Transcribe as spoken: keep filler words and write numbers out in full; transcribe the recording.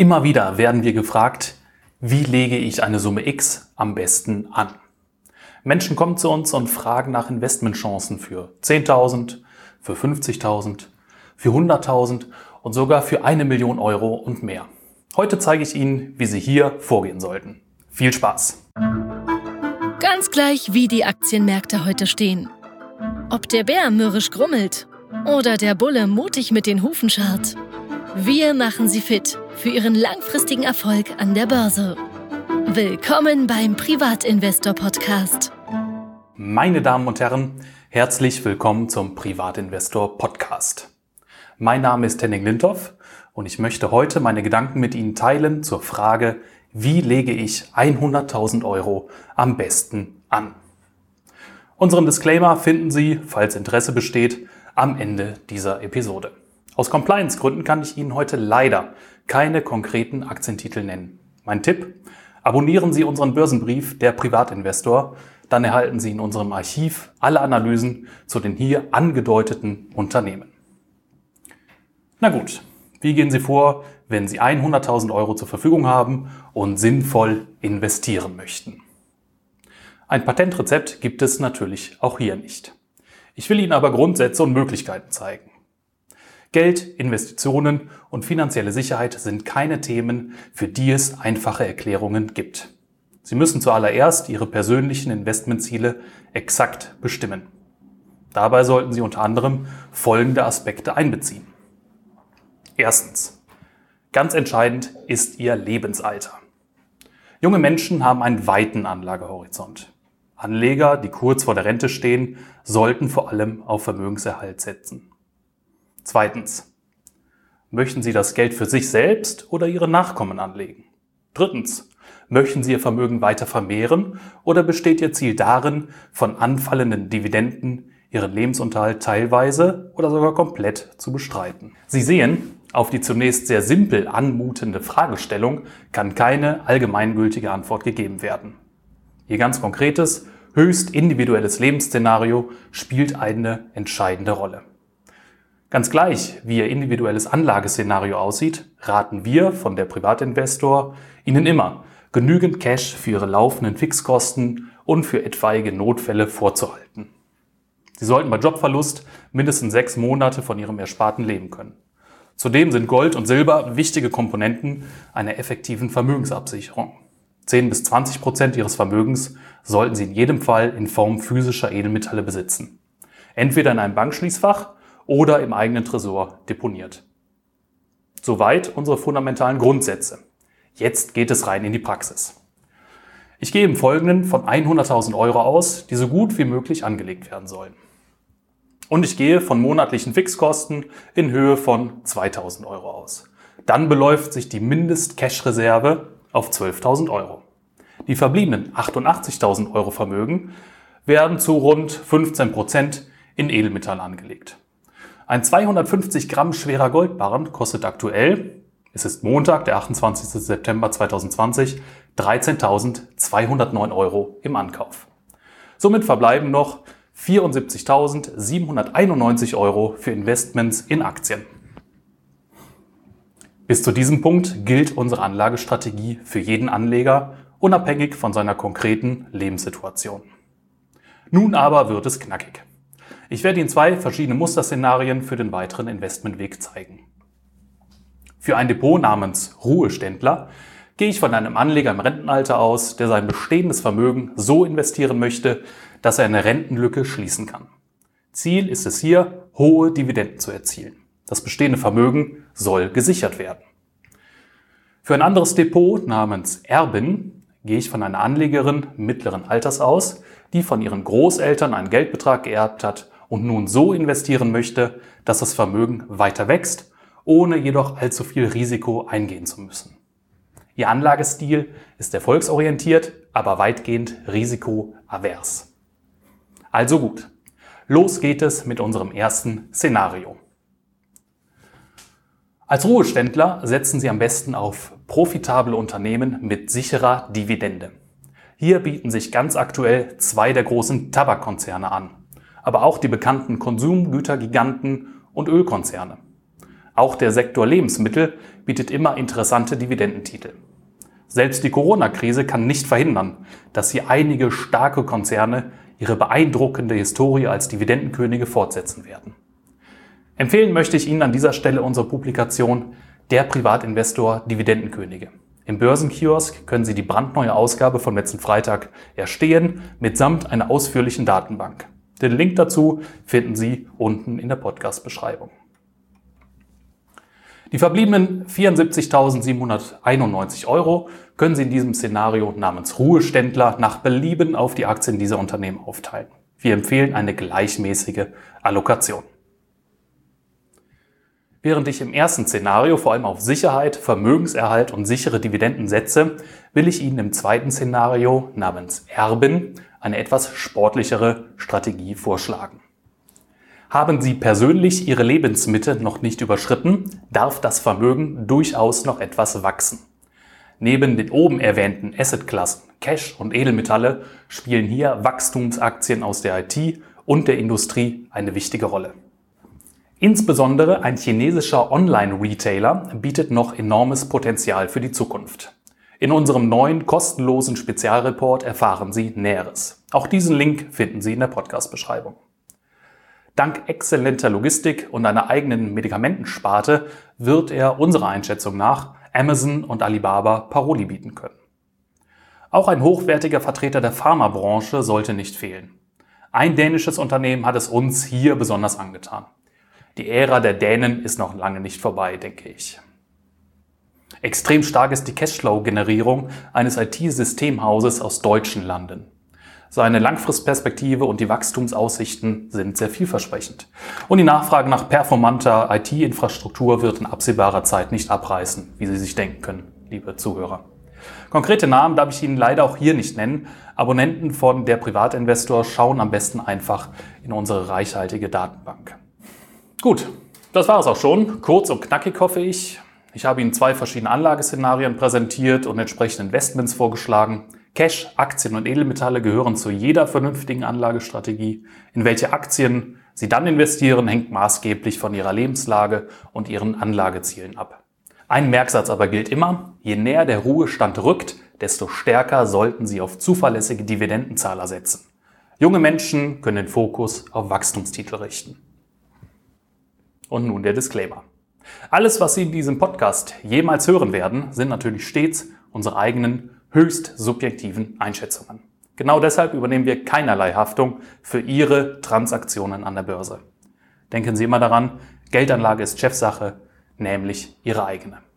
Immer wieder werden wir gefragt, wie lege ich eine Summe X am besten an? Menschen kommen zu uns und fragen nach Investmentchancen für zehntausend, für fünfzigtausend, für hunderttausend und sogar für eine Million Euro und mehr. Heute zeige ich Ihnen, wie Sie hier vorgehen sollten. Viel Spaß! Ganz gleich, wie die Aktienmärkte heute stehen. Ob der Bär mürrisch grummelt oder der Bulle mutig mit den Hufen scharrt. Wir machen Sie fit für Ihren langfristigen Erfolg an der Börse. Willkommen beim Privatinvestor-Podcast. Meine Damen und Herren, herzlich willkommen zum Privatinvestor-Podcast. Mein Name ist Henning Lindhoff und ich möchte heute meine Gedanken mit Ihnen teilen zur Frage, wie lege ich hunderttausend Euro am besten an? Unseren Disclaimer finden Sie, falls Interesse besteht, am Ende dieser Episode. Aus Compliance-Gründen kann ich Ihnen heute leider keine konkreten Aktientitel nennen. Mein Tipp: Abonnieren Sie unseren Börsenbrief Der Privatinvestor, dann erhalten Sie in unserem Archiv alle Analysen zu den hier angedeuteten Unternehmen. Na gut, wie gehen Sie vor, wenn Sie hunderttausend Euro zur Verfügung haben und sinnvoll investieren möchten? Ein Patentrezept gibt es natürlich auch hier nicht. Ich will Ihnen aber Grundsätze und Möglichkeiten zeigen. Geld, Investitionen und finanzielle Sicherheit sind keine Themen, für die es einfache Erklärungen gibt. Sie müssen zuallererst Ihre persönlichen Investmentziele exakt bestimmen. Dabei sollten Sie unter anderem folgende Aspekte einbeziehen. Erstens. Ganz entscheidend ist Ihr Lebensalter. Junge Menschen haben einen weiten Anlagehorizont. Anleger, die kurz vor der Rente stehen, sollten vor allem auf Vermögenserhalt setzen. Zweitens. Möchten Sie das Geld für sich selbst oder Ihre Nachkommen anlegen? Drittens. Möchten Sie Ihr Vermögen weiter vermehren oder besteht Ihr Ziel darin, von anfallenden Dividenden Ihren Lebensunterhalt teilweise oder sogar komplett zu bestreiten? Sie sehen, auf die zunächst sehr simpel anmutende Fragestellung kann keine allgemeingültige Antwort gegeben werden. Ihr ganz konkretes, höchst individuelles Lebensszenario spielt eine entscheidende Rolle. Ganz gleich, wie Ihr individuelles Anlageszenario aussieht, raten wir von der Privatinvestor Ihnen immer, genügend Cash für Ihre laufenden Fixkosten und für etwaige Notfälle vorzuhalten. Sie sollten bei Jobverlust mindestens sechs Monate von Ihrem Ersparten leben können. Zudem sind Gold und Silber wichtige Komponenten einer effektiven Vermögensabsicherung. zehn bis zwanzig Prozent Ihres Vermögens sollten Sie in jedem Fall in Form physischer Edelmetalle besitzen. Entweder in einem Bankschließfach oder im eigenen Tresor deponiert. Soweit unsere fundamentalen Grundsätze. Jetzt geht es rein in die Praxis. Ich gehe im Folgenden von hunderttausend Euro aus, die so gut wie möglich angelegt werden sollen. Und ich gehe von monatlichen Fixkosten in Höhe von zweitausend Euro aus. Dann beläuft sich die Mindest-Cash-Reserve auf zwölftausend Euro. Die verbliebenen achtundachtzigtausend Euro Vermögen werden zu rund fünfzehn Prozent in Edelmetall angelegt. Ein zweihundertfünfzig Gramm schwerer Goldbarren kostet aktuell, es ist Montag, der achtundzwanzigster September zweitausendzwanzig, dreizehntausendzweihundertneun Euro im Ankauf. Somit verbleiben noch vierundsiebzigtausendsiebenhunderteinundneunzig Euro für Investments in Aktien. Bis zu diesem Punkt gilt unsere Anlagestrategie für jeden Anleger, unabhängig von seiner konkreten Lebenssituation. Nun aber wird es knackig. Ich werde Ihnen zwei verschiedene Musterszenarien für den weiteren Investmentweg zeigen. Für ein Depot namens Ruheständler gehe ich von einem Anleger im Rentenalter aus, der sein bestehendes Vermögen so investieren möchte, dass er eine Rentenlücke schließen kann. Ziel ist es hier, hohe Dividenden zu erzielen. Das bestehende Vermögen soll gesichert werden. Für ein anderes Depot namens Erbin gehe ich von einer Anlegerin mittleren Alters aus, die von ihren Großeltern einen Geldbetrag geerbt hat und nun so investieren möchte, dass das Vermögen weiter wächst, ohne jedoch allzu viel Risiko eingehen zu müssen. Ihr Anlagestil ist erfolgsorientiert, aber weitgehend risikoavers. Also gut, los geht es mit unserem ersten Szenario. Als Ruheständler setzen Sie am besten auf profitable Unternehmen mit sicherer Dividende. Hier bieten sich ganz aktuell zwei der großen Tabakkonzerne an, aber auch die bekannten Konsumgütergiganten und Ölkonzerne. Auch der Sektor Lebensmittel bietet immer interessante Dividendentitel. Selbst die Corona-Krise kann nicht verhindern, dass hier einige starke Konzerne ihre beeindruckende Historie als Dividendenkönige fortsetzen werden. Empfehlen möchte ich Ihnen an dieser Stelle unsere Publikation Der Privatinvestor Dividendenkönige. Im Börsenkiosk können Sie die brandneue Ausgabe von letzten Freitag erstehen, mitsamt einer ausführlichen Datenbank. Den Link dazu finden Sie unten in der Podcast-Beschreibung. Die verbliebenen vierundsiebzigtausendsiebenhunderteinundneunzig Euro können Sie in diesem Szenario namens Ruheständler nach Belieben auf die Aktien dieser Unternehmen aufteilen. Wir empfehlen eine gleichmäßige Allokation. Während ich im ersten Szenario vor allem auf Sicherheit, Vermögenserhalt und sichere Dividenden setze, will ich Ihnen im zweiten Szenario namens Erben eine etwas sportlichere Strategie vorschlagen. Haben Sie persönlich Ihre Lebensmitte noch nicht überschritten, darf das Vermögen durchaus noch etwas wachsen. Neben den oben erwähnten Assetklassen, Cash und Edelmetalle spielen hier Wachstumsaktien aus der I T und der Industrie eine wichtige Rolle. Insbesondere ein chinesischer Online-Retailer bietet noch enormes Potenzial für die Zukunft. In unserem neuen kostenlosen Spezialreport erfahren Sie Näheres. Auch diesen Link finden Sie in der Podcast-Beschreibung. Dank exzellenter Logistik und einer eigenen Medikamentensparte wird er unserer Einschätzung nach Amazon und Alibaba Paroli bieten können. Auch ein hochwertiger Vertreter der Pharmabranche sollte nicht fehlen. Ein dänisches Unternehmen hat es uns hier besonders angetan. Die Ära der Dänen ist noch lange nicht vorbei, denke ich. Extrem stark ist die Cashflow-Generierung eines I T-Systemhauses aus deutschen Landen. Seine Langfristperspektive und die Wachstumsaussichten sind sehr vielversprechend. Und die Nachfrage nach performanter I T-Infrastruktur wird in absehbarer Zeit nicht abreißen, wie Sie sich denken können, liebe Zuhörer. Konkrete Namen darf ich Ihnen leider auch hier nicht nennen. Abonnenten von Der Privatinvestor schauen am besten einfach in unsere reichhaltige Datenbank. Gut, das war es auch schon. Kurz und knackig hoffe ich. Ich habe Ihnen zwei verschiedene Anlageszenarien präsentiert und entsprechende Investments vorgeschlagen. Cash, Aktien und Edelmetalle gehören zu jeder vernünftigen Anlagestrategie. In welche Aktien Sie dann investieren, hängt maßgeblich von Ihrer Lebenslage und Ihren Anlagezielen ab. Ein Merksatz aber gilt immer: Je näher der Ruhestand rückt, desto stärker sollten Sie auf zuverlässige Dividendenzahler setzen. Junge Menschen können den Fokus auf Wachstumstitel richten. Und nun der Disclaimer. Alles, was Sie in diesem Podcast jemals hören werden, sind natürlich stets unsere eigenen, höchst subjektiven Einschätzungen. Genau deshalb übernehmen wir keinerlei Haftung für Ihre Transaktionen an der Börse. Denken Sie immer daran, Geldanlage ist Chefsache, nämlich Ihre eigene.